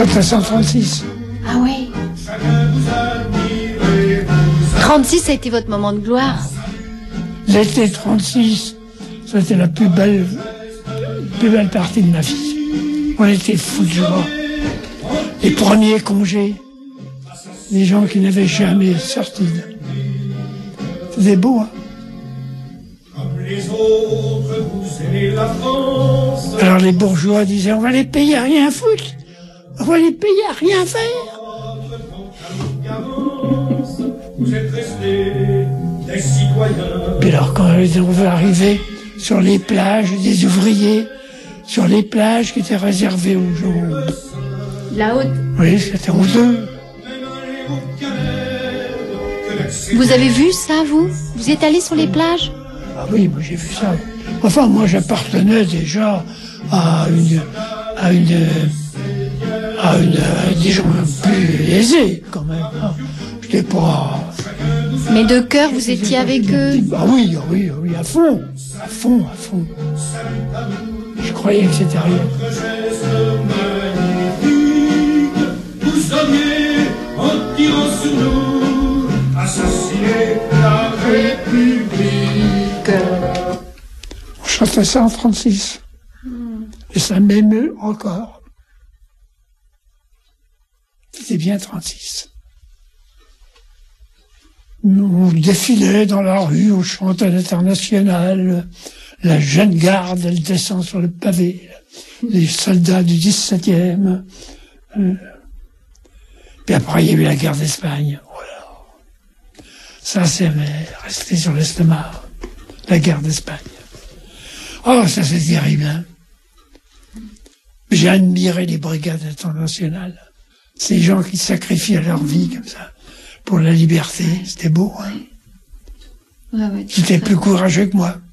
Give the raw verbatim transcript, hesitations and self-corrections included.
chantais ça en trente-six. Ah oui. trente-six, ça a été votre moment de gloire. L'été trente-six, c'était la plus belle, plus belle partie de ma vie. On était fous de joie. Les premiers congés, les gens qui n'avaient jamais sorti. C'était beau, hein. Alors les bourgeois disaient, on va les payer à rien foutre. On va les payer à rien faire. Puis alors quand on veut arriver sur les plages des ouvriers, sur les plages qui étaient réservées aux gens. La haute. Oui, c'était honteux. Vous avez vu ça, vous? Vous êtes allé sur les plages? Ah oui, moi j'ai vu ça. Enfin, moi j'appartenais déjà à une, à une, à une, à des gens plus aisés quand même. J'étais pas. Mais de cœur, vous étiez avec eux? Ah oui, ah oui, ah oui, à fond, à fond, à fond. Je croyais que c'était rien. Vous sommiez en tirant sur nous, assassiner la République. On chantait ça en trente-six. Hmm. Et ça m'émeut encore. C'était bien trente-six. On défilait dans la rue, on chantait l'Internationale. La jeune garde, elle descend sur le pavé. Les soldats du dix-septième. Euh, Puis après, il y a eu la guerre d'Espagne. Voilà. Ça, c'est resté sur l'estomac. La guerre d'Espagne. Oh, ça, c'est terrible, hein. J'ai admiré les brigades internationales. Ces gens qui sacrifient leur vie comme ça pour la liberté. C'était beau, hein. Ouais, ouais, C'était plus courageux que moi.